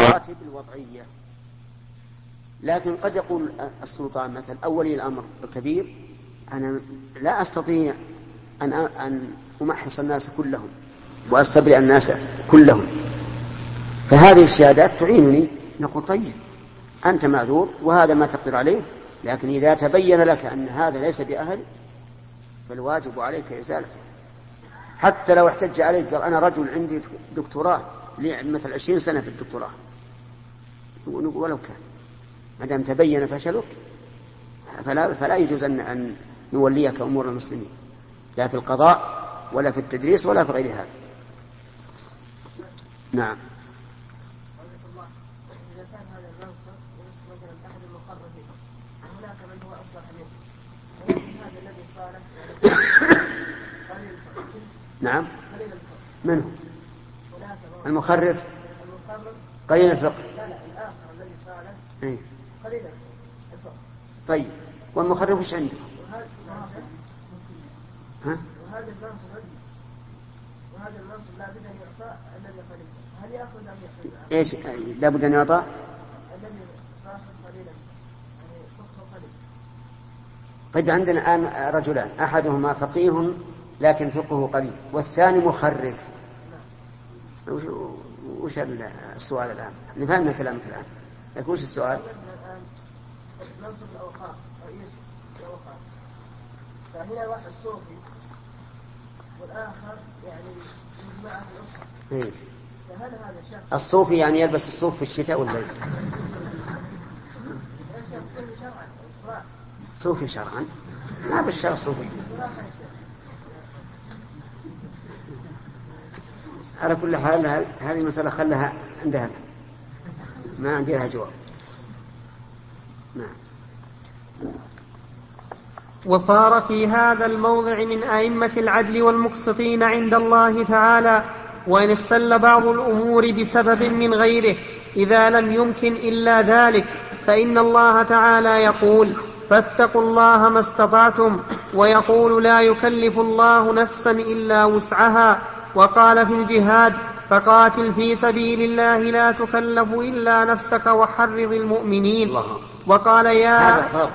المراتب الوضعية. لكن قد يقول السلطان مثلا أو ولي الأمر الكبير: أنا لا أستطيع أن أمحص الناس كلهم وأستبرئ الناس كلهم، فهذه الشهادات تعينني. نقول: طيب، أنت معذور وهذا ما تقدر عليه، لكن إذا تبين لك أن هذا ليس بأهل فالواجب عليك إزالته. حتى لو احتج عليك قال: أنا رجل عندي دكتوراه لي مثل 20 سنة في الدكتوراه، ولو كان ما دام تبين فشلك فلا يجوز أن نوليك أمور المسلمين، لا في القضاء ولا في التدريس ولا في غير هذا. نعم. إذا كان هذا المنصب مثلا أحد المقربين هناك من هو أصلح منه، ولكن هذا الذي صالح قليل الفقه. نعم. قليل الفقه. منه المخرف قليل الفقه. لا الآخر الذي صالح قليل الفقه. طيب، والمخرف وش عنده؟ وهذا المنصب لا بد أن يعطى الذي قليل. هل يأخذ أم يأخذ؟ إيش لا بد أن يعطى؟ الذي صاحب قليلا يعني فقه قليل. طيب، عندنا الآن رجلان، أحدهما فقيه لكن فقهه قليل، والثاني مخرف. وش السؤال الآن؟ نفهمنا كلامك الآن، لكن وش السؤال؟ منصب الأوقاف، رئيس الأوقاف، فهنا واحد صوفي والآخر يعني جماعة الأخرى. فهل هذا شخص الصوفي يعني يلبس الصوف في الشتاء والليل؟ صوفي شرعا؟ ما بالشرع صوفي. على كل حال هذه مسألة خلها عندها، ما عندي لها جواب. نعم. وصار في هذا الموضع من أئمة العدل والمقسطين عند الله تعالى، وإن اختل بعض الأمور بسبب من غيره إذا لم يمكن إلا ذلك، فإن الله تعالى يقول: فاتقوا الله ما استطعتم، ويقول: لا يكلف الله نفسا إلا وسعها. وقال في الجهاد: فقاتل في سبيل الله لا تكلف إلا نفسك وحرض المؤمنين. وقال: هذا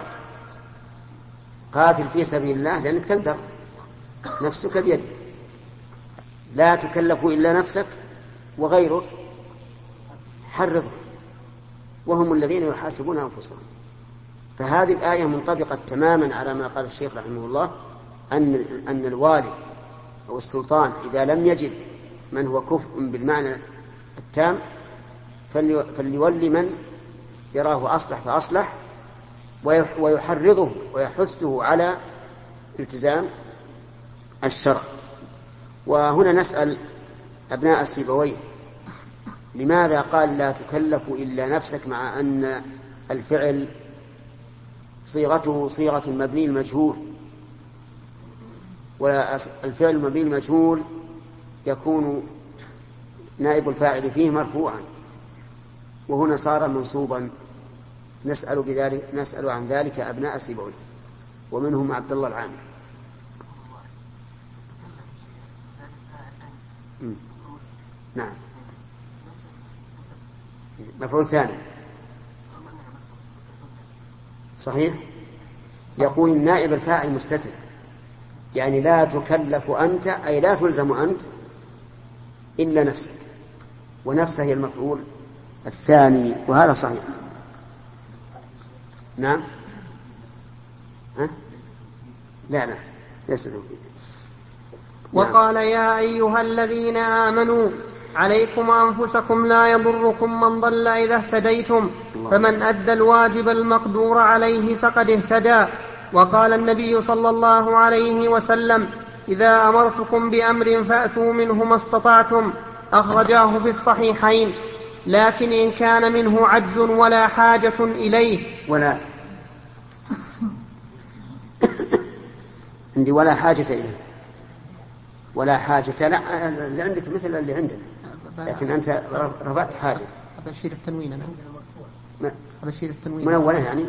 قاتل في سبيل الله لأنك تقدر، نفسك بيدك، لا تكلف إلا نفسك وغيرك حرضه، وهم الذين يحاسبون أنفسهم. فهذه الآية منطبقة تماما على ما قال الشيخ رحمه الله، أن الوالي أو السلطان إذا لم يجد من هو كفء بالمعنى التام فليولي من يراه أصلح فأصلح، ويحرضه ويحثه على التزام الشرع. وهنا نسأل أبناء سيبويه: لماذا قال لا تكلف إلا نفسك، مع أن الفعل صيغته صيغة المبني المجهول، والفعل المبني المجهول يكون نائب الفاعل فيه مرفوعا، وهنا صار منصوبا. نسأل عن ذلك أبناء سيبويه، ومنهم عبد الله العامر. نعم، مفعول ثاني صحيح. يقول النائب الفاعل مستتر، يعني لا تكلف أنت، أي لا تلزم أنت إلا نفسك، ونفسه هي المفعول الثاني، وهذا صحيح. نعم. لا ليس توكيد. وقال: يا أيها الذين آمنوا عليكم أنفسكم لا يضركم من ضل إذا اهتديتم، فمن أدى الواجب المقدور عليه فقد اهتدى. وقال النبي صلى الله عليه وسلم: إذا أمرتكم بأمر فأتوا منه ما استطعتم، أخرجاه في الصحيحين. لكن إن كان منه عجز ولا حاجة إليه عندي ولا حاجة إليه، ولا حاجة، لا اللي عندك مثل اللي عندنا، لكن أنت رفعت حاجة. أبشر التنوين أنا أبشر التنوين من أوله يعني.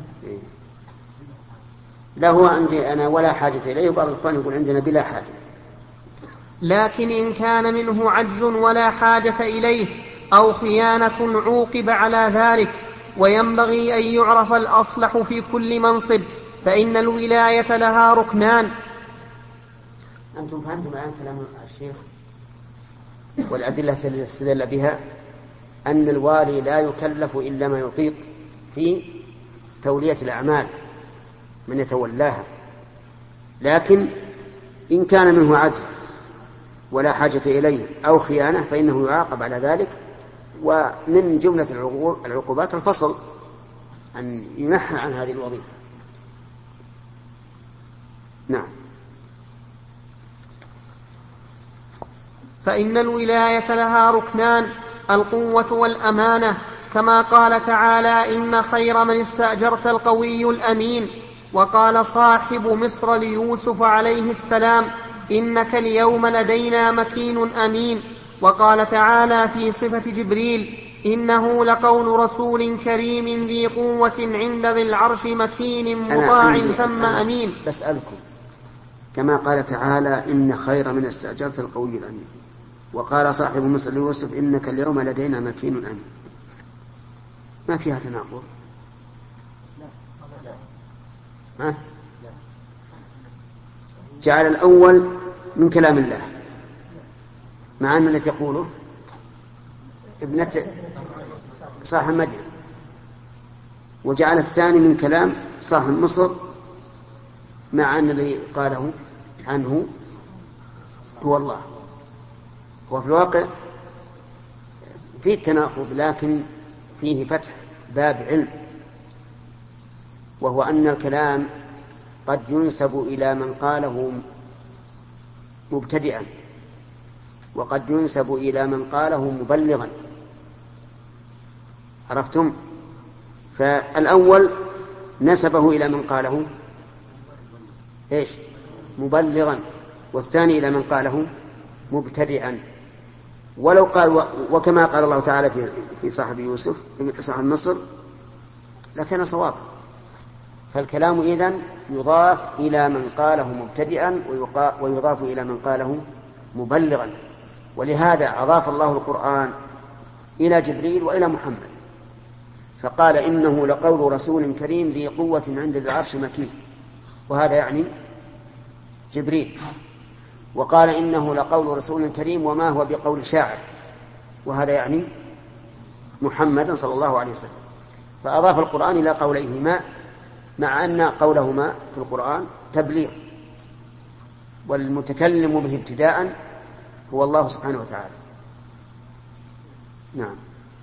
لا، هو عندي أنا ولا حاجة إليه، وبعض الإخوان يقول عندنا بلا حاجة. لكن إن كان منه عجز ولا حاجة إليه أو خيانة عوقب على ذلك. وينبغي أن يعرف الأصلح في كل منصب، فإن الولاية لها ركنان. أنتم فهمتم الآن كلام الشيخ والأدلة التي استدل بها أن الوالي لا يكلف إلا ما يطيق في تولية الأعمال من يتولاها، لكن إن كان منه عجز ولا حاجة إليه أو خيانة فإنه يعاقب على ذلك. ومن جملة العقوبات الفصل، أن ينحى عن هذه الوظيفة. نعم. فإن الولاية لها ركنان: القوة والأمانة، كما قال تعالى: إن خير من استأجرت القوي الأمين. وقال صاحب مصر ليوسف عليه السلام: إنك اليوم لدينا مكين أمين. وقال تعالى في صفة جبريل: إنه لقول رسول كريم ذي قوة عند ذي العرش مكين مطاع ثم أمين. بسألكم، كما قال تعالى: إن خير من استأجرت القوي الأمين، وقال صاحب مصر ليوسف: إنك اليوم لدينا مكين أمين، ما فيها تناقض؟ جعل الأول من كلام الله مع أن التي يقوله ابنة صاحب مدين، وجعل الثاني من كلام صاحب مصر مع أن الذي قاله عنه هو الله. وفي الواقع فيه التناقض، لكن فيه فتح باب علم، وهو أن الكلام قد ينسب إلى من قاله مبتدئا، وقد ينسب إلى من قاله مبلغا. عرفتم؟ فالأول نسبه إلى من قاله مبلغا، والثاني إلى من قاله مبتدئا. ولو قال وكما قال الله تعالى في صاحب يوسف صاحب مصر لكان صوابا. فالكلام إذن يضاف إلى من قاله مبتدئا ويضاف إلى من قاله مبلغا. ولهذا أضاف الله القرآن إلى جبريل وإلى محمد، فقال: إنه لقول رسول كريم ذي قوة عند ذي العرش مكين، وهذا يعني جبريل. وقال: إنه لقول رسول كريم وما هو بقول شاعر، وهذا يعني محمد صلى الله عليه وسلم. فأضاف القرآن إلى قوليهما، مع أن قولهما في القرآن تبليغ، والمتكلم به ابتداء هو الله سبحانه وتعالى. نعم.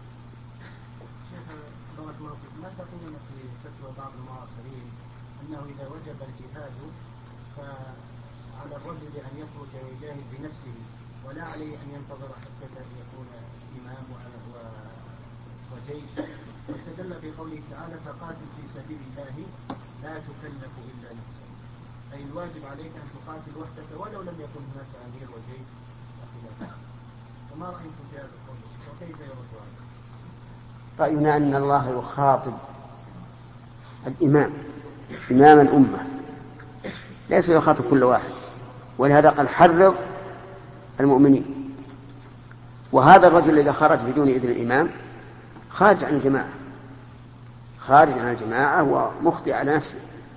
ما تقولون في فتوى بعض المعاصرين أنه إذا وجب الجهاد فعلى الرجل أن يخرج ويجاهد بنفسه ولا عليه أن ينتظر حتى يكون إمام وجيش، واستدل بقوله تعالى: فقاتل في سبيل الله لا تكلف إلا نفسك، أي الواجب عليك أن تقاتل وحدك ولو لم يكن هناك أمير وجيش وخلافه. وما رأيكم في هذا القول وكيف يرد عنه؟ رأينا أن الله يخاطب الإمام إمام الأمة، ليس يخاطب كل واحد، ولهذا قال: حرض المؤمنين. وهذا الرجل إذا خرج بدون إذن الإمام خارج عن الجماعة، خارج عن الجماعة ومخطئ على نفسه،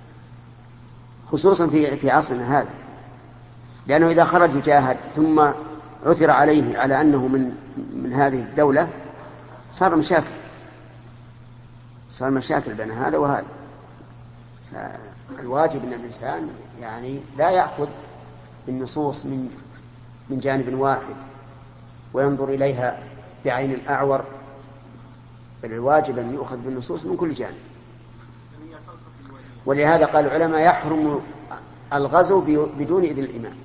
خصوصا في عصرنا هذا، لأنه إذا خرج يجاهد ثم عثر عليه على أنه من هذه الدولة صار مشاكل بين هذا وهذا. فالواجب أن الإنسان يعني لا يأخذ النصوص من جانب واحد وينظر إليها بعين الأعور، بل الواجب أن يؤخذ بالنصوص من كل جانب. ولهذا قال العلماء: يحرم الغزو بدون إذن الإمام.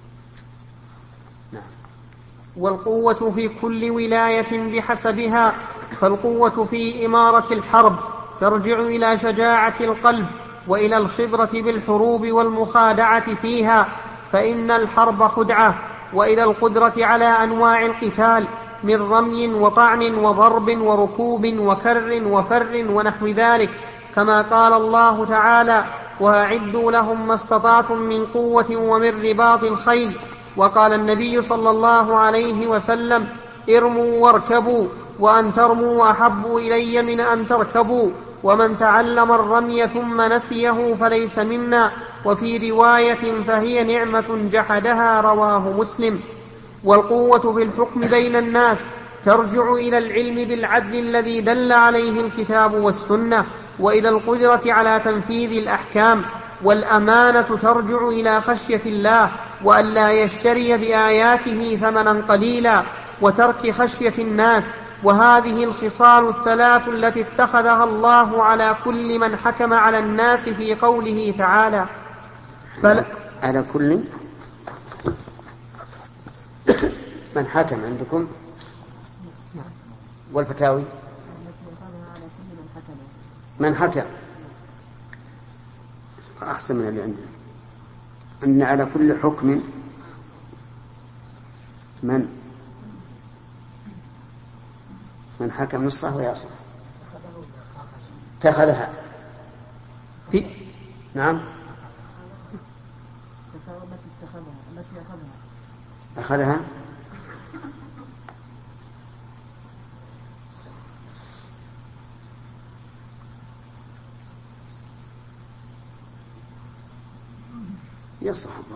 نعم. والقوة في كل ولاية بحسبها، فالقوة في إمارة الحرب ترجع إلى شجاعة القلب وإلى الخبرة بالحروب والمخادعة فيها، فإن الحرب خدعة، وإلى القدرة على أنواع القتال من رمي وطعن وضرب وركوب وكر وفر ونحو ذلك، كما قال الله تعالى: وأعدوا لهم ما استطعتم من قوة ومن رباط الخيل. وقال النبي صلى الله عليه وسلم: ارموا واركبوا، وأن ترموا أحب إلي من أن تركبوا، ومن تعلم الرمي ثم نسيه فليس منا، وفي رواية فهي نعمة جحدها، رواه مسلم. والقوة في الحكم بين الناس ترجع إلى العلم بالعدل الذي دل عليه الكتاب والسنة، وإلى القدرة على تنفيذ الأحكام، والأمانة ترجع إلى خشية الله، وأن لا يشتري بآياته ثمنا قليلا، وترك خشية الناس. وهذه الخصال الثلاث التي اتخذها الله على كل من حكم على الناس في قوله تعالى على كل من حكم عندكم، والفتاوي من حكم أحسن من اللي عندنا. أن على كل حكم من حكم نصه ويصح اتخذها نعم أخذها يصح الله.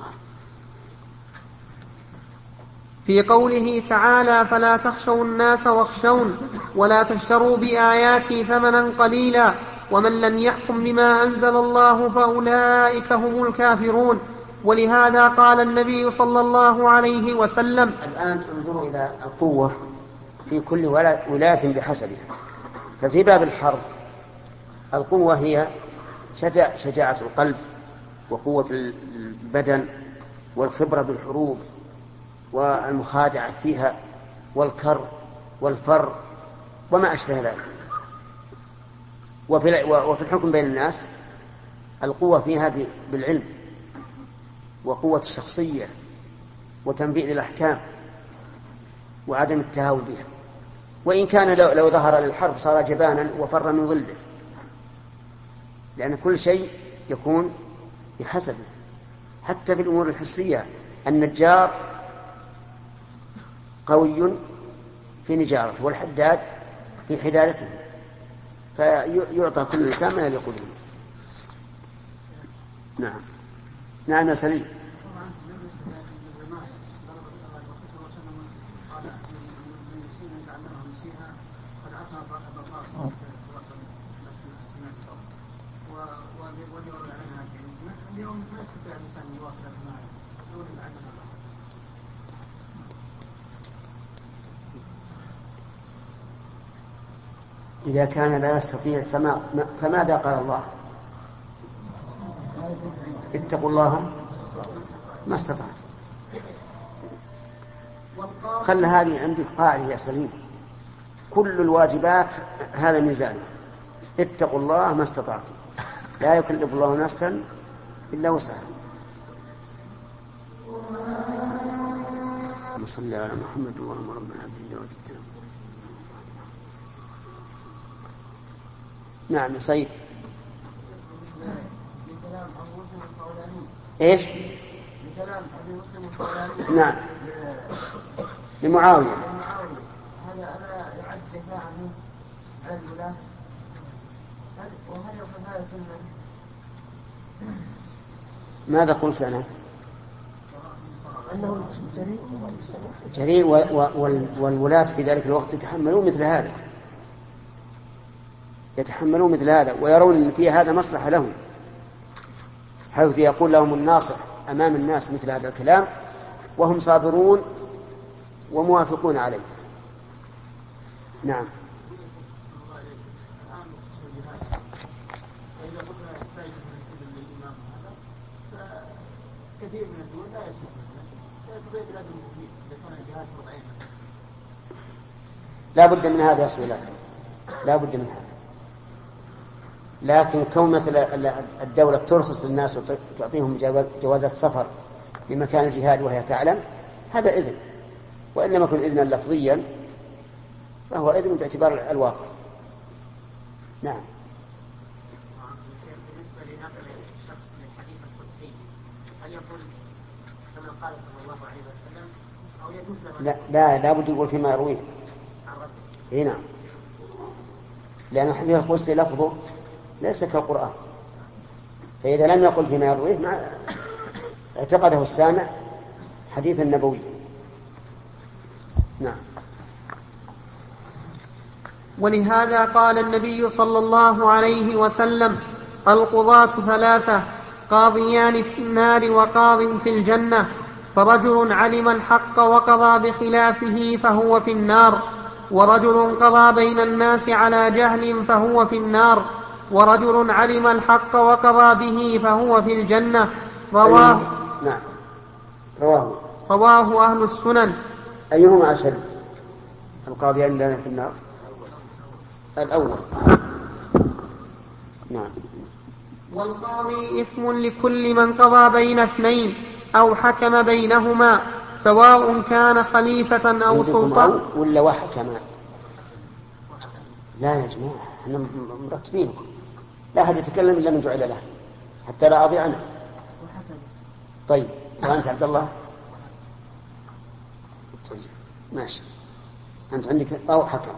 في قوله تعالى فلا تخشوا الناس واخشون ولا تشتروا بآياتي ثمنا قليلا ومن لم يحكم بما أنزل الله فأولئك هم الكافرون. ولهذا قال النبي صلى الله عليه وسلم: الآن انظروا إلى القوة في كل ولاية بحسبها. ففي باب الحرب القوة هي شجاعة القلب وقوة البدن والخبرة بالحروب والمخادعة فيها والكر والفر وما أشبه ذلك. وفي الحكم بين الناس القوة فيها بالعلم وقوة الشخصية وتنبيذ الأحكام وعدم التهاون بها. وإن كان لو ظهر للحرب صار جبانا وفر من ظله، لأن كل شيء يكون بحسبه. حتى في الأمور الحسية النجار قوي في نجارته والحداد في حدادته، فيعطى كل إنسان ما يليق به. نعم نعم يا سليم. إذا كان لا يستطيع فماذا قال الله؟ اتقوا الله ما استطعت. خل هذه عندك قاعدة يا سليم، كل الواجبات هذا ميزانه، اتقوا الله ما استطعتم، لا يكلف الله نفسا إلا وسعها. صلى على محمد اللهم ربنا عبد الله. نعم يا سيد. ايش؟ نعم لمعاوية. هذا أنا يعد دفاعا عنه على الولاة، وهل يأخذ هذا سنة؟ ماذا قلت أنا؟ أنه جريء والولاة في ذلك الوقت يتحملون مثل هذا ويرون أن في هذا مصلحة لهم، حيث يقول لهم الناصح أمام الناس مثل هذا الكلام وهم صابرون وموافقون عليه. نعم. كثير من الدول لا يسمح بها، بلاد المسلمين إذا كان الجهاد وضعين لا بد من هذا يا سؤال، لا بد من هذا. لكن كون مثل الدولة ترخص للناس وتعطيهم جوازات سفر لمكان الجهاد وهي تعلم هذا إذن، وإن لم يكن إذنا لفظيا فهو إذن باعتبار الواقع. نعم. بالنسبة لنقل الشخص للحديث القدسي هل يقول كما قال صلى الله عليه وسلم أو يجوز لا بد يقول فيما يرويه. هنا لأن الحديث القدسي لفظه ليس كالقرآن، فإذا لم يقل فيما يرويه اعتقده السامع حديثا نبويا. نعم. ولهذا قال النبي صلى الله عليه وسلم: القضاة ثلاثة، قاضيان في النار وقاض في الجنة، فرجل علم الحق وقضى بخلافه فهو في النار، ورجل قضى بين الناس على جهل فهو في النار، ورجل علم الحق وقضى به فهو في الجنة. رواه أهل السنن. أيهما أشد، القاضيان في النار؟ الأول. نعم. والقاضي اسم لكل من قضى بين اثنين أو حكم بينهما، سواء كان خليفة أو سلطان. ولا وحكم؟ لا يا جماعة، احنا مرتبين، لا أحد يتكلم إلا من جعل له حتى لا أضيع عنه. طيب، وأنت عبد الله؟ طيب ماشي، أنت عندك أو حكم.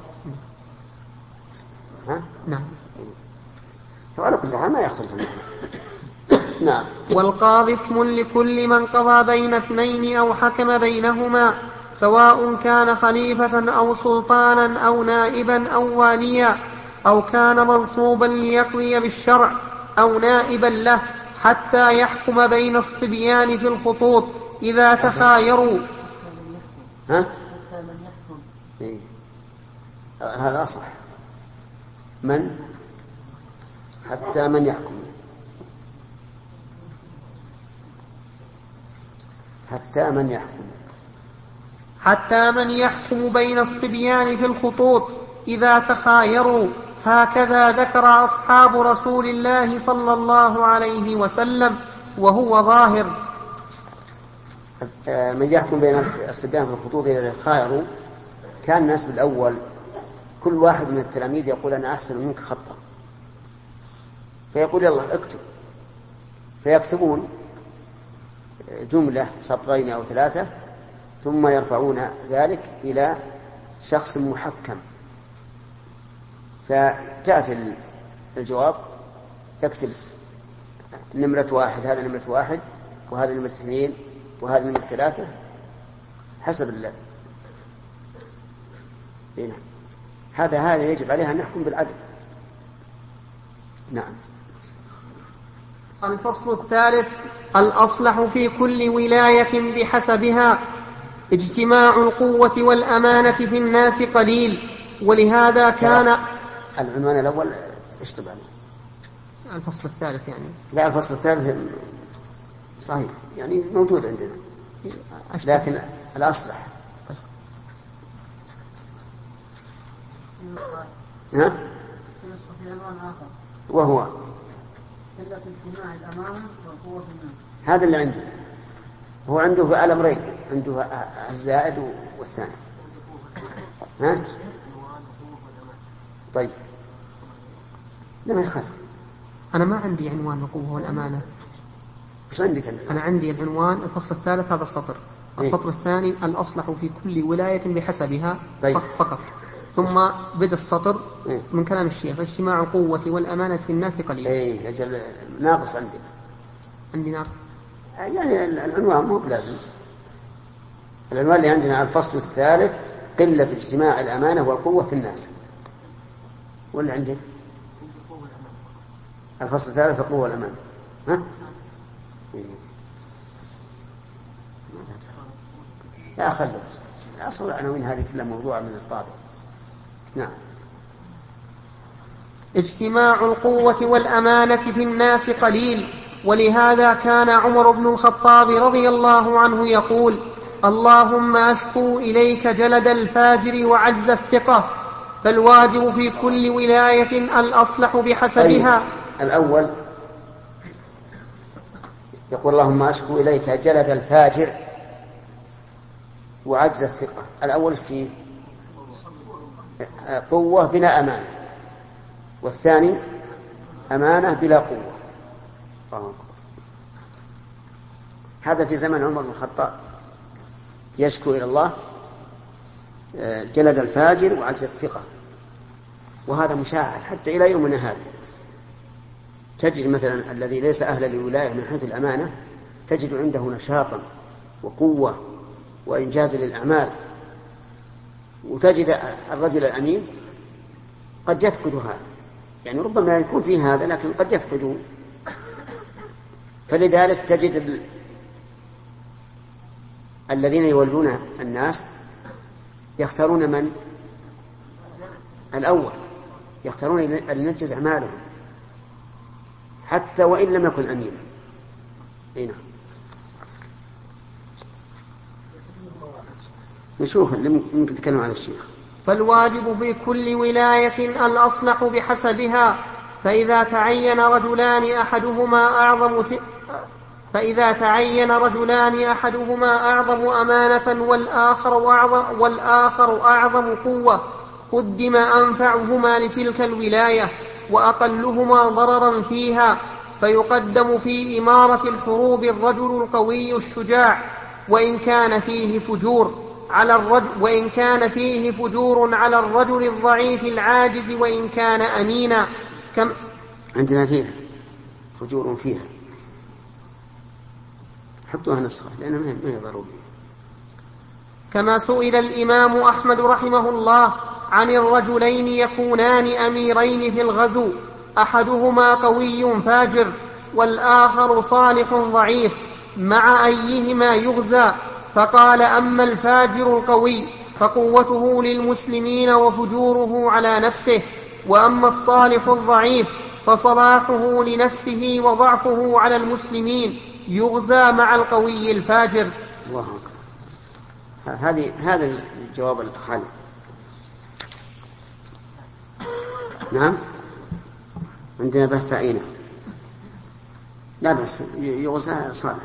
ها؟ نعم. وعلى كل حال ما يختلف المعنى. نعم. والقاضي اسم لكل من قضى بين اثنين أو حكم بينهما، سواء كان خليفة أو سلطانا أو نائبا أو واليا، أو كان منصوبا ليقضي بالشرع أو نائبا له، حتى يحكم بين الصبيان في الخطوط إذا تخايروا. ها؟ إيه؟ هذا صح. حتى من يحكم، حتى من يحكم بين الصبيان في الخطوط إذا تخايروا، هكذا ذكر أصحاب رسول الله صلى الله عليه وسلم، وهو ظاهر. من يحكم بين الصبيان في الخطوط إذا تخايروا، كان الناس بالأول كل واحد من التلاميذ يقول أنا أحسن منك خطا، فيقول يلا اكتب، فيكتبون جملة سطرين أو 3، ثم يرفعون ذلك إلى شخص محكم، فتأتي الجواب يكتب نمرة 1، هذا نمرة 1، وهذا نمرة 2، وهذا نمرة 3، حسب الله. هذا يجب عليها أن نحكم بالعدل. نعم. الفصل الثالث: الأصلح في كل ولاية بحسبها. اجتماع القوة والأمانة في الناس قليل، ولهذا كان العنوان الأول اشتب عليه. الفصل الثالث يعني لا، الفصل الثالث صحيح يعني موجود عندنا، لكن الأصلح وهو هذا اللي عنده. هو عنده الأمرين، عنده الزائد والثاني. ها؟ طيب لما يخالف. أنا ما عندي عنوان القوة والأمانة. وش عندك؟ أنا عندي العنوان الفصل الثالث هذا السطر. السطر الثاني: الأصلح في كل ولاية بحسبها. طيب. فقط. ثم بدأ السطر من كلام الشيخ: اجتماع القوة والأمانة في الناس قليل. اي أجل ناقص عندك. عندي ناقص يعني العنوان مو بلازم. العنوان اللي عندنا الفصل الثالث: قلة اجتماع الأمانة والقوة في الناس. ولا عندك الفصل الثالث: القوة والأمانة. ها؟ لا خلوا أصل العناوين هذه كلها موضوع من الطابع. نعم. اجتماع القوة والأمانة في الناس قليل، ولهذا كان عمر بن الخطاب رضي الله عنه يقول: اللهم أشكو إليك جلد الفاجر وعجز الثقة. فالواجب في كل ولاية الأصلح بحسبها. الأول يقول: اللهم أشكو إليك جلد الفاجر وعجز الثقة. الأول في قوة بلا أمانة، والثاني أمانة بلا قوة. هذا في زمن عمر بن الخطاب. يشكو إلى الله جلد الفاجر وعجز الثقة، وهذا مشاهد حتى إلى يومنا هذا. تجد مثلا الذي ليس أهلا للولاية من حيث الأمانة تجد عنده نشاطا وقوة وإنجاز للأعمال، وتجد الرجل الأمين قد يفقد هذا، يعني ربما يكون فيه هذا لكن قد يفقده. فلذلك تجد الذين يولون الناس يختارون من؟ الأول، يختارون أن ينجز أعمالهم حتى وإن لم يكن أمينا. هنا نشوف ممكن نتكلم عن الشيخ. فالواجب في كل ولاية الأصلح بحسبها، فإذا تعين رجلان أحدهما أعظم أمانة والآخر أعظم قوة قدم أنفعهما لتلك الولاية وأقلهما ضررا فيها، فيقدم في إمارة الحروب الرجل القوي الشجاع وإن كان فيه فجور على الرجل الضعيف العاجز وإن كان أمينا. عندنا فيها فجور فيها، حطوها نسخة لأنها ما هي ضرورية. كما سئل الإمام أحمد رحمه الله عن الرجلين يكونان أميرين في الغزو، أحدهما قوي فاجر والآخر صالح ضعيف، مع أيهما يغزى؟ فقال: أما الفاجر القوي فقوته للمسلمين وفجوره على نفسه، وأما الصالح الضعيف فصلاحه لنفسه وضعفه على المسلمين، يغزى مع القوي الفاجر. الله أكبر. هذا الجواب الخالي. نعم، عندنا بحث عينه، لا بس يغزى صالح.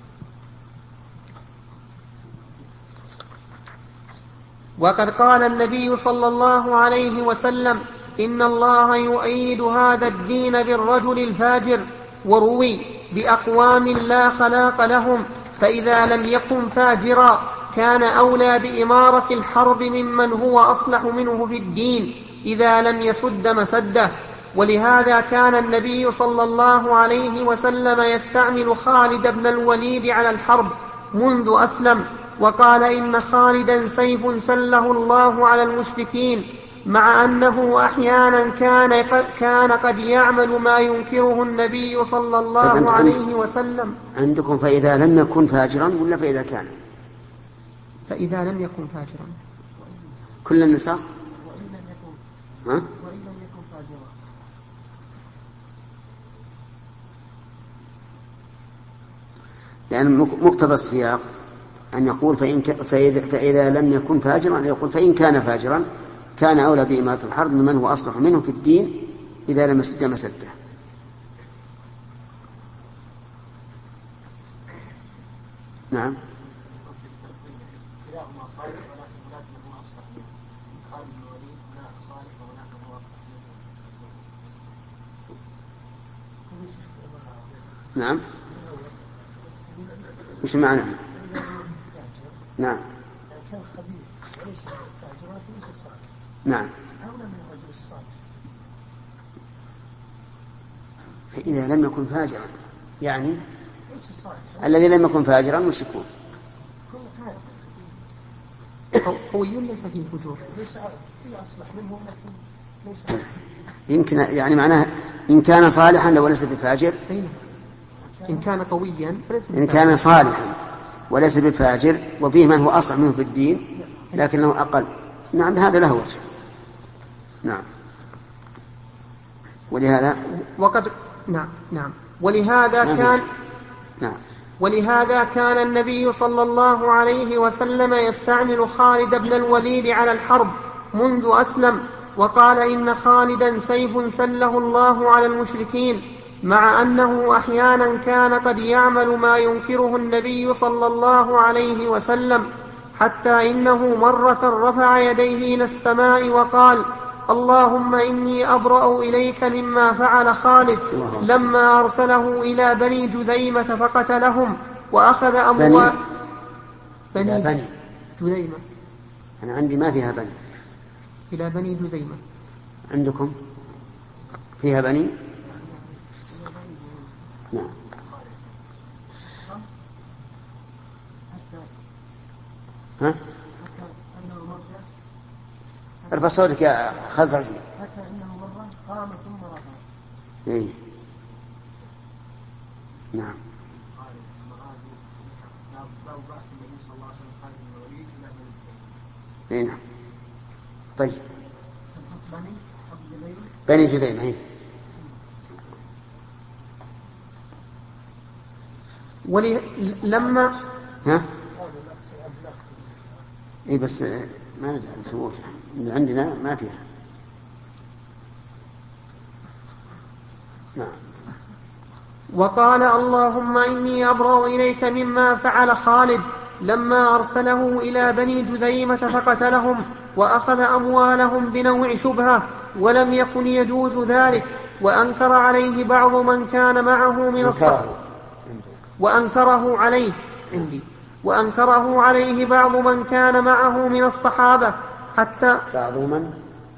وقد قال النبي صلى الله عليه وسلم: إن الله يؤيد هذا الدين بالرجل الفاجر. وروي: بأقوام لا خلاق لهم، فإذا لم يكن فاجرا كان أولى بإمارة الحرب ممن هو أصلح منه في الدين إذا لم يسد مسده. ولهذا كان النبي صلى الله عليه وسلم يستعمل خالد بن الوليد على الحرب منذ أسلم، وقال: إن خالدا سيف سله الله على المشركين، مع أنه أحيانا كان قد يعمل ما ينكره النبي صلى الله عليه وسلم. عندكم فإذا لم يكن فاجرا ولا فإذا كان؟ فإذا لم يكن فاجرا كل النساء وإن لم يكن فاجرا. لأن مقتضى السياق أن يقول فإذا لم يكن فاجرا، يقول فإن كان فاجرا كان أولى بإمارة الحرب ممن هو أصلح منه في الدين إذا لم يسد مسده. نعم. نعم، وش معنى؟ نعم. نعم. فإذا لم يكن فاجرا يعني الذي لم يكن فاجرا وش يكون؟ قوي ليس فيه فجور، يمكن يعني معناه إن كان صالحا لو ليس بفاجر، إن كان قويا إن كان صالحا وليس بفاجر وفيه من هو أصلح منه في الدين لكنه أقل. نعم، هذا له وجه. نعم. ولهذا ولهذا كان النبي صلى الله عليه وسلم يستعمل خالد بن الوليد على الحرب منذ أسلم، وقال: إن خالدا سيف سله الله على المشركين، مع أنه أحيانا كان قد يعمل ما ينكره النبي صلى الله عليه وسلم، حتى إنه مرة رفع يديه إلى السماء وقال: اللهم إني أبرأ إليك مما فعل خالد لما أرسله إلى بني جذيمة فقتلهم وأخذ أموال إلى بني جذيمة. أنا عندي ما فيها بني. إلى بني جذيمة. عندكم فيها بني؟ نعم. ها؟ ارفع صوتك يا خزرجي. حتى إنه مرة قام ثم رفع. إيه. نعم. إيه نعم. طيب. بني جذيمة. إيه. لما ها؟ إيه بس ما ندري ثبوتها عندنا ما فيها. نعم. وقال اللهم إني أبرأ إليك مما فعل خالد لما أرسله إلى بني جذيمة فقتلهم وأخذ أموالهم بنوع شبهة ولم يكن يجوز ذلك. وأنكر عليه بعض من كان معه من الصحابة وأنكره عليه بعض من كان معه من الصحابة حتى بعض من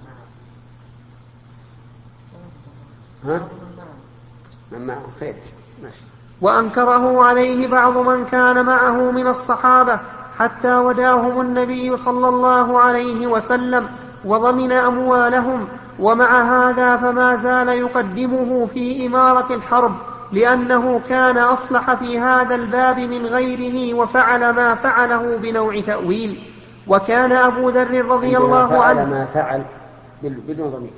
ها من معه خير ماشي. وأنكره عليه بعض من كان معه من الصحابة حتى وداهم النبي صلى الله عليه وسلم وضمن أموالهم. ومع هذا فما زال يقدمه في إمارة الحرب لأنه كان أصلح في هذا الباب من غيره وفعل ما فعله بنوع تأويل. وكان أبو ذر رضي الله عنه ما فعل بدون ضمير.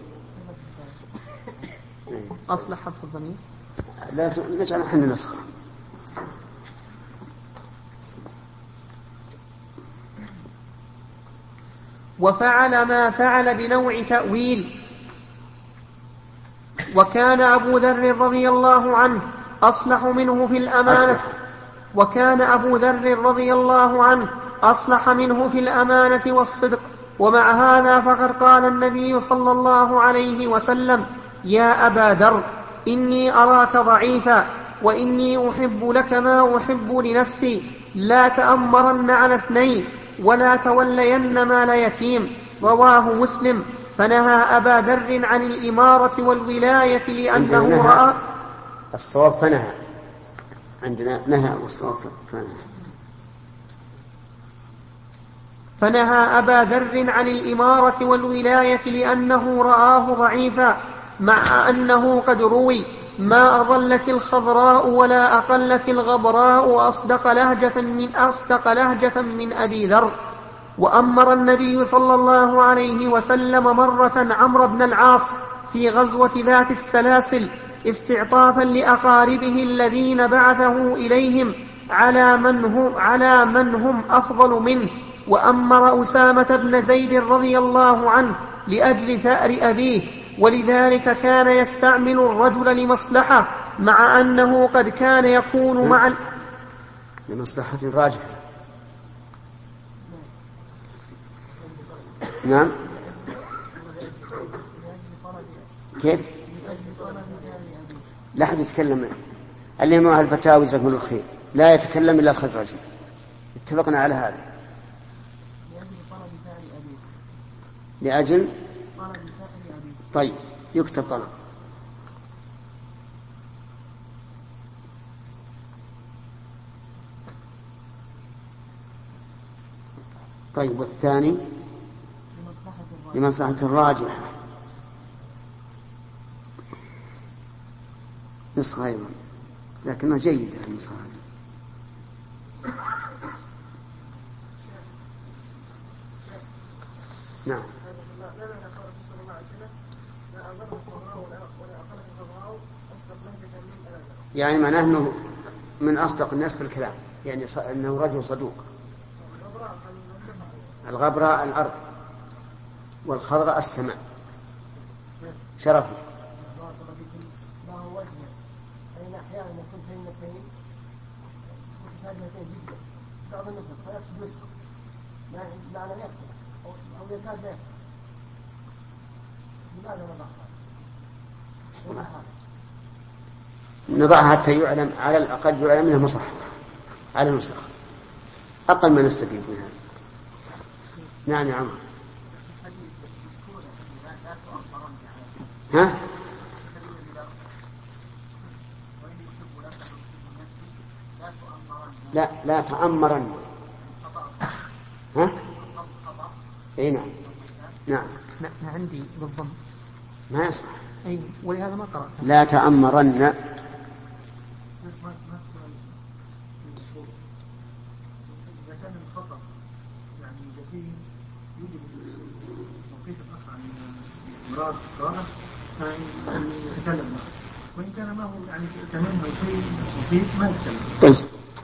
أصلح حرف الضمير لا نجعل نحن نسخة. وفعل ما فعل بنوع تأويل. وكان أبو ذر رضي الله عنه أصلح منه في الأمانة وكان أبو ذر رضي الله عنه أصلح منه في الأمانة والصدق. ومع هذا فقد قال النبي صلى الله عليه وسلم يا أبا ذر إني أراك ضعيفا وإني أحب لك ما أحب لنفسي لا تأمرن على اثنين ولا تولين مال يتيم. رواه مسلم. فنهى أبا ذر عن الإمارة والولاية لأنه رأى الصواب فنهى عندنا نهى والصواب فنهى أبا ذر عن الإمارة والولاية لأنه رآه ضعيفا مع أنه قد روي ما أضلت الخضراء ولا أقلت الغبراء أصدق لهجة من أبي ذر. وأمر النبي صلى الله عليه وسلم مرة عمرو بن العاص في غزوة ذات السلاسل استعطافا لأقاربه الذين بعثه إليهم على من هم أفضل منه. وأمر أسامة بن زيد رضي الله عنه لأجل ثأر أبيه ولذلك كان يستعمل الرجل لمصلحة مع أنه قد كان يكون مع لمصلحة راجحة. نعم. كيف؟ لا أحد يتكلم اللي معه الفتاوى جزاكم الله خير لا يتكلم إلا الخزرجي. اتفقنا على هذا. لأجل طيب يكتب طلب. طيب والثاني لمصلحة الراجحة نسخة أيضا لكنها جيدة النسخة. نعم. يعني معناه أنه من أصدق الناس في الكلام يعني أنه رجل صدوق. الغبراء الأرض والخضراء السماء. شرفي. ما هو وجهه فإن أحيانا يكون كلمتين متشابهتين جدا بعض النسخ فيكتب نسخ معنى يكتب أو يكاد لا يكتب. لماذا نضعها حتى يعلم على الأقل يعلم منه مصح على النسخ. أقل ما نستفيد منها. نعم يا عمر. ها؟ لا تأمرن. ها؟ اي نعم. نعم. عندي بالضم. ما يصح. اي ولهذا ما قرأت. لا تأمرن. إذا كان الخطأ يعني جسيم يوجب موقف الأخ عن استمرار القراءة يتكلم معه، وإن كان ما هو يعني كلام أو شيء بسيط ما يتكلم. طيب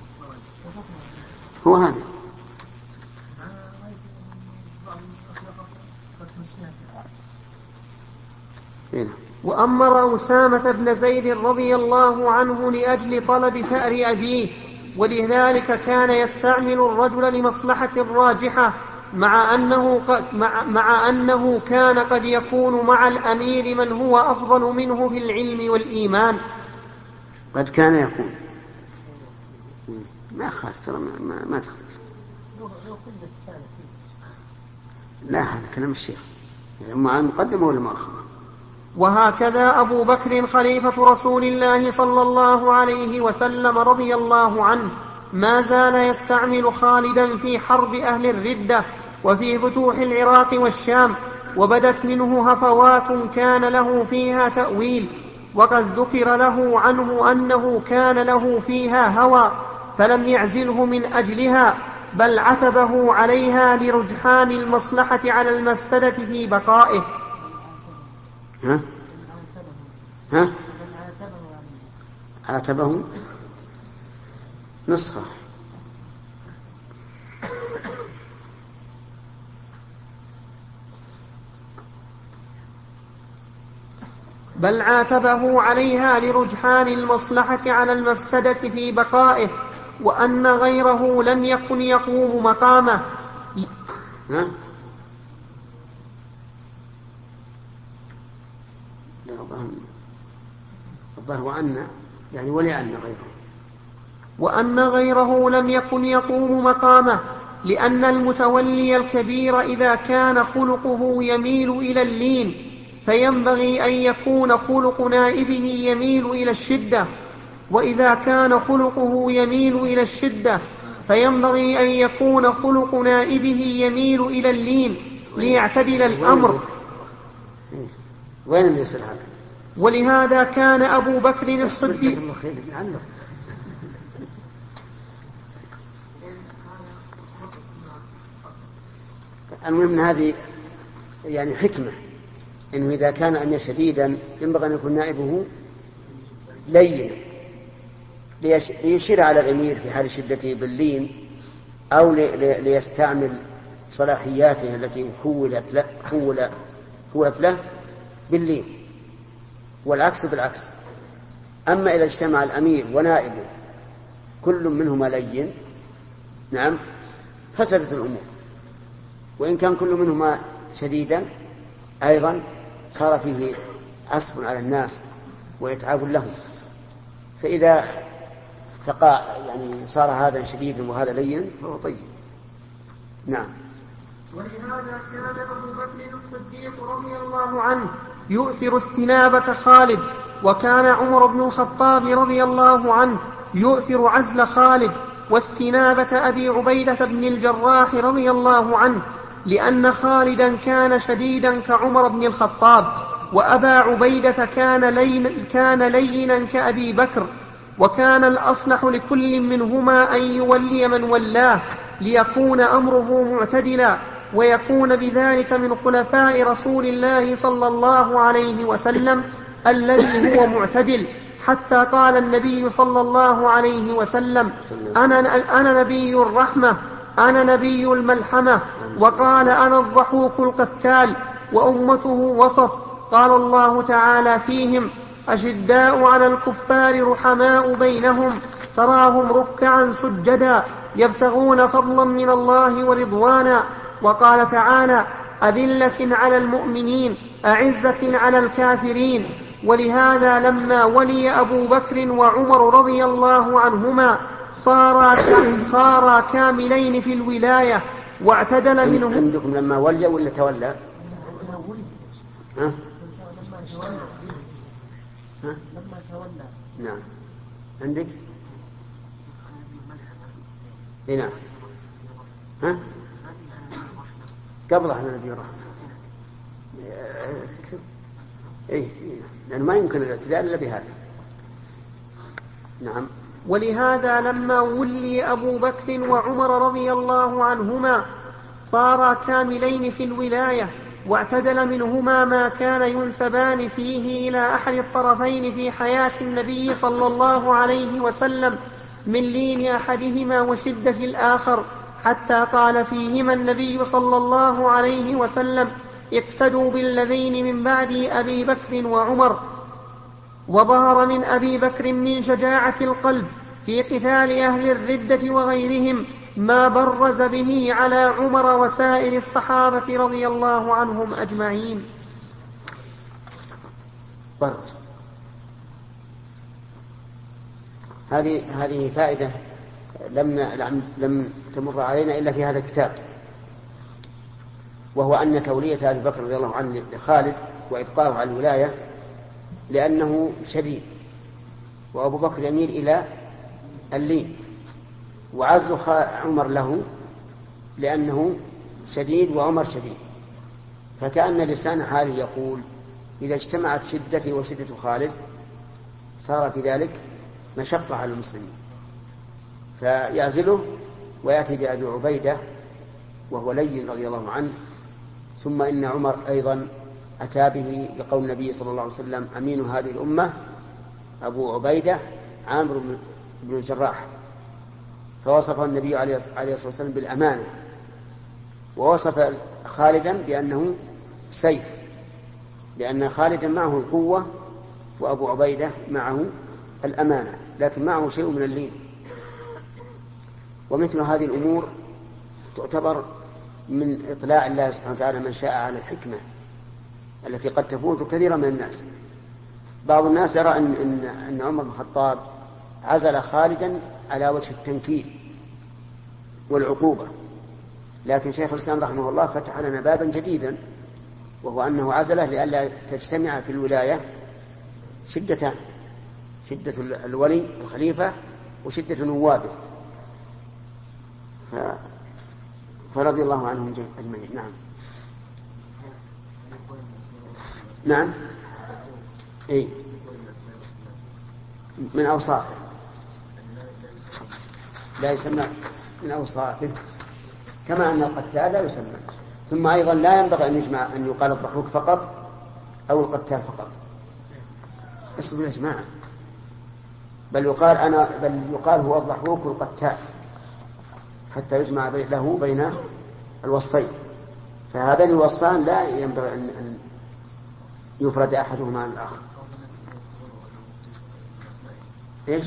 هو هذا. وأمر أسامة بن زيد رضي الله عنه لأجل طلب ثأر أبيه، ولذلك كان يستعمل الرجل لمصلحة راجحة، مع أنه كان قد يكون مع الأمير من هو أفضل منه في العلم والإيمان. قد كان يكون ما خالف، ترى ما تختلف. لا هذا كلام الشيخ مع المقدمة ولا مؤخرة. وهكذا أبو بكر خليفة رسول الله صلى الله عليه وسلم رضي الله عنه ما زال يستعمل خالدا في حرب أهل الردة وفي فتوح العراق والشام، وبدت منه هفوات كان له فيها تأويل، وقد ذكر له عنه أنه كان له فيها هوى فلم يعزله من أجلها، بل عتبه عليها لرجحان المصلحة على المفسدة في بقائه. ها؟ عاتبه نسخة. بل عاتبه عليها لرجحان المصلحة على المفسدة في بقائه، وأن غيره لم يكن يقوم مقامه. الظاهر وأن يعني ولأن غيره، وأن غيره لم يكن يقوم مقامه، لأن المتولي الكبير إذا كان خلقه يميل إلى اللين فينبغي أن يكون خلق نائبه يميل إلى الشدة، وإذا كان خلقه يميل إلى الشدة فينبغي أن يكون خلق نائبه يميل إلى اللين ليعتدل الأمر. وين اللي يصير هذا؟ ولهذا كان أبو بكر الصديق المهم هذه يعني حكمة، إنه إذا كان أمير شديدا ينبغي أن يكون نائبه لينا ليشير على الأمير في حال شدته باللين، أو ليستعمل صلاحياته التي خولت له باللين، والعكس بالعكس. أما إذا اجتمع الأمير ونائبه كل منهما لين، نعم، فسدت الأمور. وإن كان كل منهما شديدا أيضا صار فيه عصف على الناس وإتعاب لهم، فإذا يعني صار هذا شديدا وهذا لين فهو طيب. نعم. ولهذا كان أبو بكر الصديق رضي الله عنه يؤثر استنابة خالد، وكان عمر بن الخطاب رضي الله عنه يؤثر عزل خالد واستنابة أبي عبيدة بن الجراح رضي الله عنه، لأن خالدا كان شديدا كعمر بن الخطاب، وأبا عبيدة كان لينا كأبي بكر، وكان الأصلح لكل منهما أن يولي من ولاه ليكون أمره معتدلا، ويكون بذلك من خلفاء رسول الله صلى الله عليه وسلم الذي هو معتدل، حتى قال النبي صلى الله عليه وسلم: أنا نبي الرحمة، أنا نبي الملحمة، وقال: أنا الضحوك القتال، وأمته وسط. قال الله تعالى فيهم: أشداء على الكفار رحماء بينهم، تراهم ركعا سجدا يبتغون فضلا من الله ورضوانا. وقال تعالى: أذلة على المؤمنين أعزة على الكافرين. ولهذا لما ولي أبو بكر وعمر رضي الله عنهما صارا كاملين في الولاية واعتدل منه. عندكم لما ولي ولا تولى؟ ها؟ ها؟ لما تولى. نعم. عندك؟ هنا. ها؟ قبل على نبي الرحمة. إيه لأنه ما يمكن الاعتدال إلا بهذا. نعم. ولهذا لما ولي أبو بكر وعمر رضي الله عنهما صارا كاملين في الولاية واعتدل منهما ما كان ينسبان فيه إلى أحد الطرفين في حياة النبي صلى الله عليه وسلم من لين أحدهما وشدة الآخر، حتى قال فيهما النبي صلى الله عليه وسلم: اقتدوا بالذين من بعد أبي بكر وعمر. وظهر من أبي بكر من شجاعة القلب في قتال أهل الردة وغيرهم ما برز به على عمر وسائر الصحابة رضي الله عنهم أجمعين. برز. هذه فائدة لم تمر علينا إلا في هذا الكتاب، وهو أن تولية أبي بكر رضي الله عنه لخالد وإبقاؤه على الولاية لأنه شديد، وأبو بكر يميل إلى اللين، وعزل عمر له لأنه شديد وعمر شديد. فكأن لسان حاله يقول: إذا اجتمعت شدتي وشدة خالد صار في ذلك مشقة على المسلمين، فيعزله ويأتي بأبي عبيدة وهو لين رضي الله عنه. ثم إن عمر أيضا أتى به لقول النبي صلى الله عليه وسلم: أمين هذه الأمة أبو عبيدة عامر بن الجراح، فوصفه النبي عليه الصلاة والسلام بالأمانة، ووصف خالدا بأنه سيف، لأن خالدا معه القوة وأبو عبيدة معه الأمانة، لكن معه شيء من اللين. ومثل هذه الأمور تعتبر من إطلاع الله سبحانه وتعالى من شاء على الحكمة التي قد تفوت كثيرا من الناس. بعض الناس يرى أن عمر بن الخطاب عزل خالدا على وجه التنكيل والعقوبة، لكن شيخ الإسلام رحمه الله فتح لنا بابا جديدا، وهو أنه عزله لئلا تجتمع في الولاية شدتان: شدة الولي الخليفة وشدة نوابه، فرضي الله عنهم أجمعين. نعم. نعم. إيه؟ من أوصافه لا يسمى من أوصافه، كما أن القتال لا يسمى. ثم أيضا لا ينبغي أن يجمع أن يقال الضحوك فقط أو القتال فقط. اصبر يا جماعة، بل يقال هو الضحوك والقتال حتى يجمع له بين الوصفين. فهذان الوصفان لا ينبغي أن يفرد أحدهما عن الآخر. إيش؟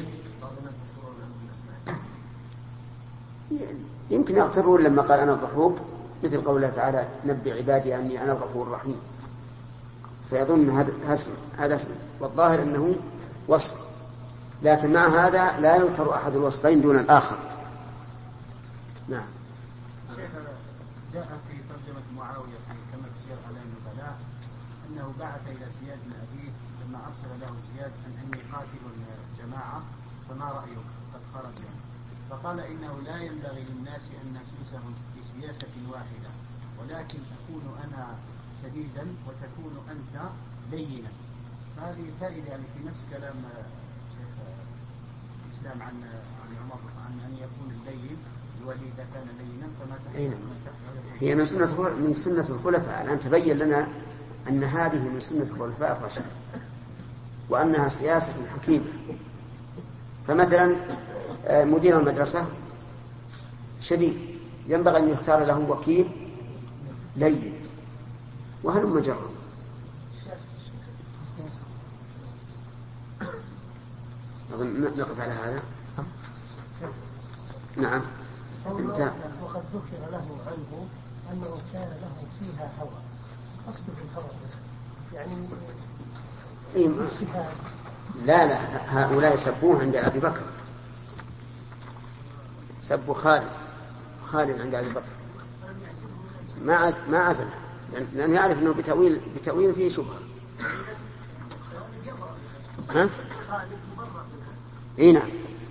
يمكن يغترون لما قال أنا الضحوك، مثل قوله تعالى: نبئ عبادي أني أنا الغفور الرحيم، فيظن هذا اسم، والظاهر أنه وصف، لكن مع هذا لا يذكر أحد الوصفين دون الآخر. نعم. شيخ، جاء في ترجمة معاوية كما في سير أعلام النبلاء أنه بعث إلى زياد بن أبيه لما أرسل له زياد أني قاتل الجماعة فما رأيك؟ قد خرج. فقال: إنه لا ينبغي للناس أن نسوسهم بسياسة واحدة، ولكن أكون أنا شديدا وتكون أنت لينا. فهذه فائدة يعني في نفس كلام شيخ الإسلام عن عمر عن أن يكون اللين الولي إذا كان لينا فما تحت. هي من سنة الخلفاء. الآن تبين لنا أن هذه من سنة الخلفاء الراشدين، وأنها سياسة حكيمة. فمثلا مدير المدرسة شديد، ينبغي أن يختار له وكيل لين، وهلم جرا. نقف على هذا. نعم. وقد ذكر له عنه أنه كان له فيها هوى، قصد في الهوى يعني لا هؤلاء سبوه عند أبي بكر، سب خالد عند أبي بكر ما عزله، لأنه يعرف أنه بتأويل فيه شبهة. ها؟ نعم.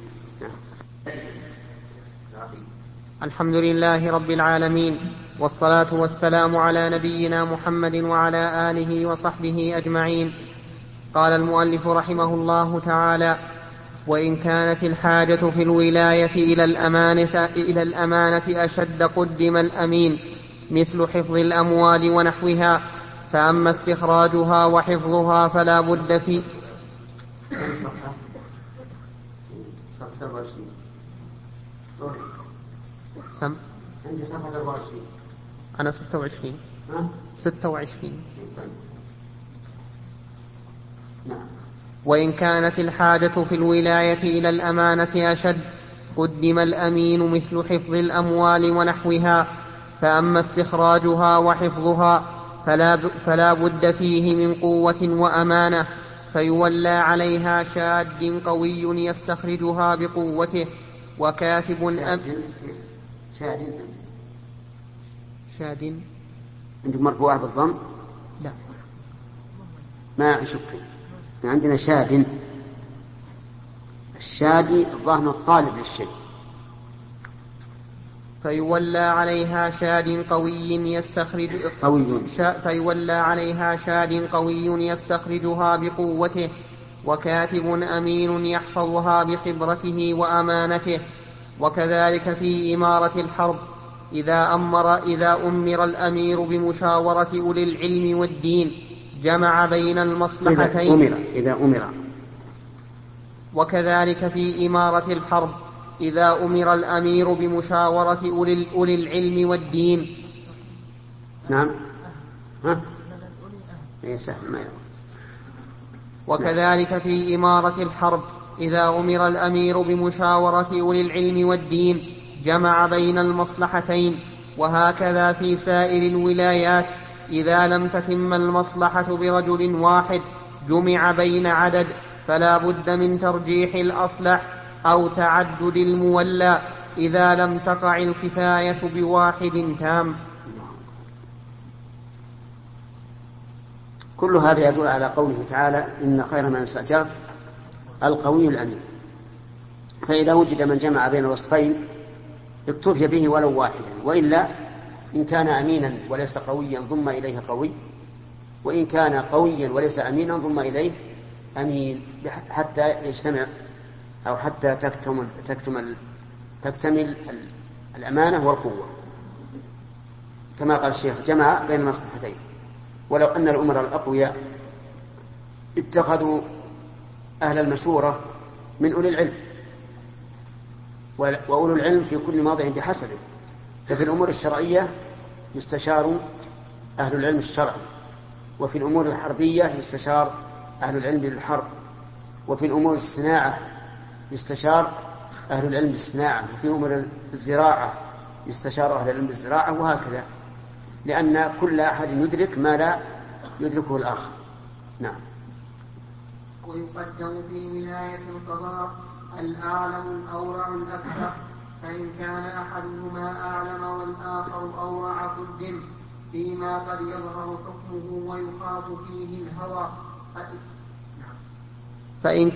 الحمد لله رب العالمين، والصلاة والسلام على نبينا محمد وعلى آله وصحبه أجمعين. قال المؤلف رحمه الله تعالى: وإن كانت الحاجة في الولاية إلى الأمانة أشد قدم الأمين، مثل حفظ الأموال ونحوها، فأما استخراجها وحفظها فلا بد في عندي صفحة 24. أنا 26. 26. نعم. وإن كانت الحاجة في الولاية إلى الأمانة أشد قدم الأمين، مثل حفظ الأموال ونحوها، فأما استخراجها وحفظها فلا بد فيه من قوة وأمانة، فيولى عليها شاد قوي يستخرجها بقوته، وكاتب شاد عندك مرفوعة بالضم؟ لا، ما أشك. عندنا شاد. الشادي الظاهر الطالب للشيء. فيولى عليها شاد قوي يستخرجها بقوته، وكاتب أمين يحفظها بخبرته وأمانته. وكذلك في إمارة الحرب، إذا أمر الأمير بمشاورة أولي العلم والدين جمع بين المصلحتين. وكذلك في إمارة الحرب، إذا أمر الأمير بمشاورة أولي العلم والدين. نعم. سهل ما يرى. وكذلك في إمارة الحرب، إذا أمر الأمير بمشاورة أولي العلم والدين جمع بين المصلحتين. وهكذا في سائر الولايات، إذا لم تتم المصلحة برجل واحد جمع بين عدد، فلا بد من ترجيح الأصلح أو تعدد المولى، إذا لم تقع الكفاية بواحد تام. كل هذا يدل على قوله تعالى: إن خير من استأجرت القوي الأمين. فإذا وجد من جمع بين الوصفين اكتفي به ولو واحدا، وإلا إن كان أمينا وليس قويا ضم إليه قوي، وإن كان قويا وليس أمينا ضم إليه أمين، حتى يجتمع أو حتى تكتمل الأمانة والقوة، كما قال الشيخ: جمع بين المصلحتين. ولو أن الأمراء الأقوياء اتخذوا أهل المشورة من أولي العلم، وأولو العلم في كل موضع بحسبه، ففي الأمور الشرعية يستشار أهل العلم الشرعي، وفي الأمور الحربية يستشار أهل العلم بالحرب، وفي الأمور الصناعة يستشار أهل العلم بالصناعة، وفي أمور الزراعة يستشار أهل العلم بالزراعة، وهكذا، لأن كل أحد يدرك ما لا يدركه الآخر. نعم. ويقدم في ولاية القضاء الأعلم الأورع الأكثر، فإن كان أحدهما أعلم والآخر أورع قدم فيما قد يظهر حكمه ويخاف فيه الهوى. فإن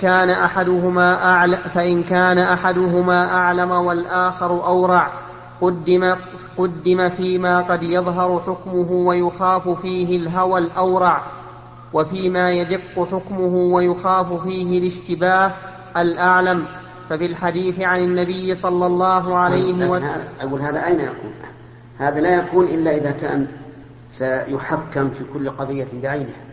كان أحدهما أعلم والآخر أورع قدم فيما قد يظهر حكمه ويخاف فيه الهوى الأورع، وفيما يدق حكمه ويخاف فيه الاشتباه الأعلم. ففي الحديث عن النبي صلى الله عليه وسلم، أقول هذا أين يكون؟ هذا لا يكون إلا إذا كان سيحكم في كل قضية بعينها،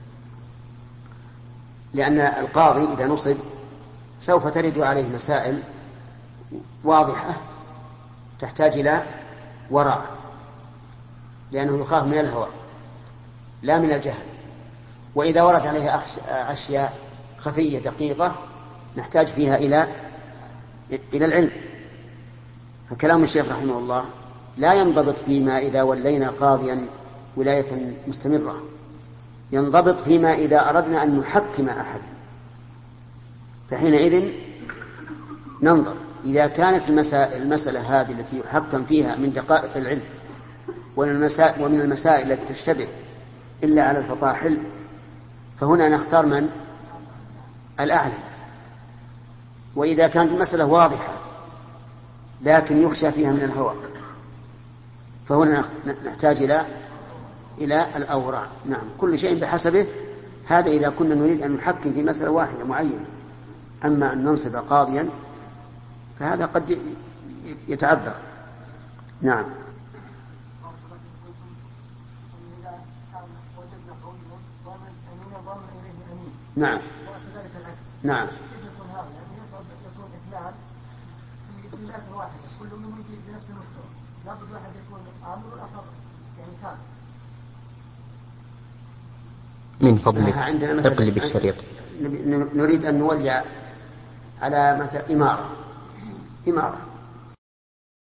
لأن القاضي إذا نصب سوف ترد عليه مسائل واضحة تحتاج إلى ورع، لأنه يخاف من الهوى لا من الجهل. وإذا ورد عليه أشياء خفية دقيقة نحتاج فيها إلى العلم. فكلام الشيخ رحمه الله لا ينضبط فيما إذا ولينا قاضيا ولاية مستمرة، ينضبط فيما إذا أردنا أن نحكم أحدا، فحينئذ ننظر إذا كانت المسألة هذه التي يحكم فيها من دقائق العلم ومن المسائل التي تشتبه إلا على الفطاحل، فهنا نختار من؟ الأعلم. وإذا كانت المسألة واضحة لكن يخشى فيها من الهوى فهنا نحتاج إلى الأورع. نعم، كل شيء بحسبه. هذا إذا كنا نريد أن نحكم في مسألة واحدة معينة. أما أن ننصب قاضيا فهذا قد يتعذر. نعم. نعم. نعم. كل منهم بنفس المستوى، لابد واحد يكون عامل والآخر يعني كامل. من فضلك اقلب الشريط. نريد أن نولي على مثل إمارة